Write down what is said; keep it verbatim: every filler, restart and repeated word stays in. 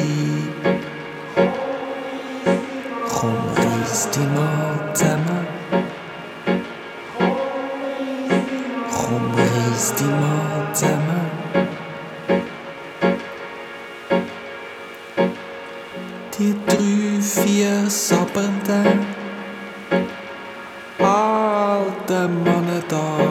Komm, reiss dich mal zusammen. Komm, reiss dich mal zusammen. Die drei, vier sabbernden alten Männer da